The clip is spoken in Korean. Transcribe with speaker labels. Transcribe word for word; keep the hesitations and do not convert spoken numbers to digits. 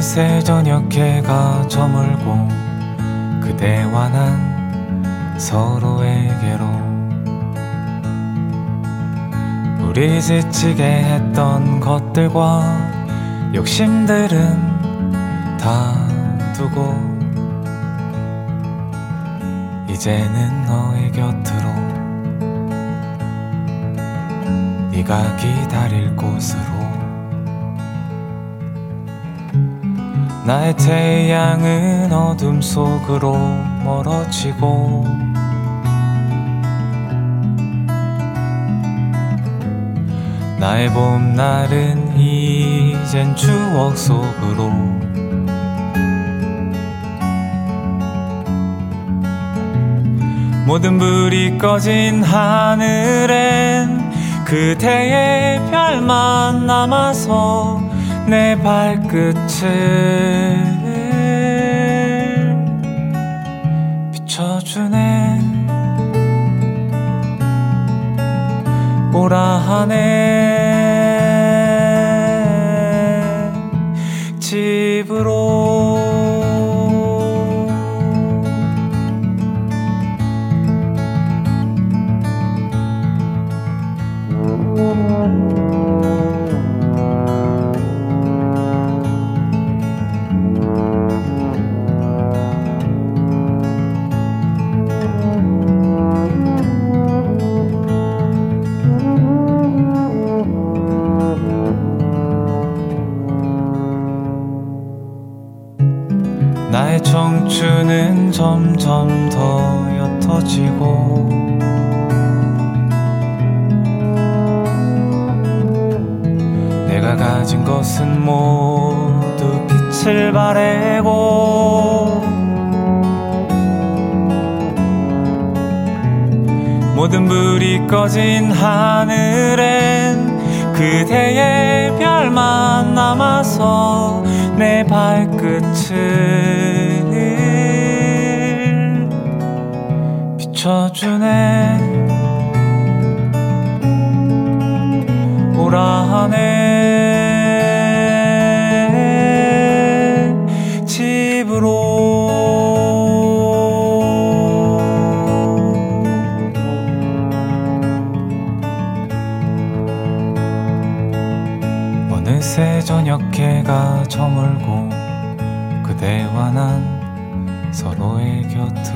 Speaker 1: 어느새 저녁 해가 저물고 그대와 난 서로에게로 우리 지치게 했던 것들과 욕심들은 다 두고 이제는 너의 곁으로 네가 기다릴 곳으로 나의 태양은 어둠 속으로 멀어지고 나의 봄날은 이젠 추억 속으로 모든 불이 꺼진 하늘엔 그대의 별만 남아서 내 발끝을 비춰주네. 오라 하네 집으로. 나의 청춘은 점점 더 옅어지고 내가 가진 것은 모두 빛을 바래고 모든 불이 꺼진 하늘엔 그대의 별만 남아서 내 발끝을 비춰주네. 오라 하네 집으로. 어느새 저녁 해가 저물고 그대와 난 서로의 곁을